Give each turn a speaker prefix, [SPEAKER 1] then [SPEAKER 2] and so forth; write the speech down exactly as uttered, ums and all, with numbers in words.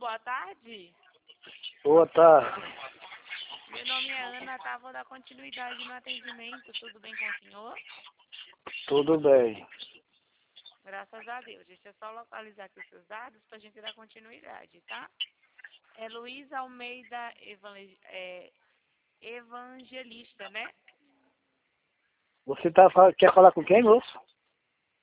[SPEAKER 1] boa tarde.
[SPEAKER 2] Boa tarde.
[SPEAKER 1] Meu nome é Ana, tá? Vou dar continuidade no atendimento. Tudo bem com o senhor?
[SPEAKER 2] Tudo bem.
[SPEAKER 1] Graças a Deus. Deixa eu só localizar aqui os seus dados pra gente dar continuidade, tá? É Luiz Almeida Evangel... é... Evangelista, né?
[SPEAKER 2] Você tá, quer falar com quem, moço?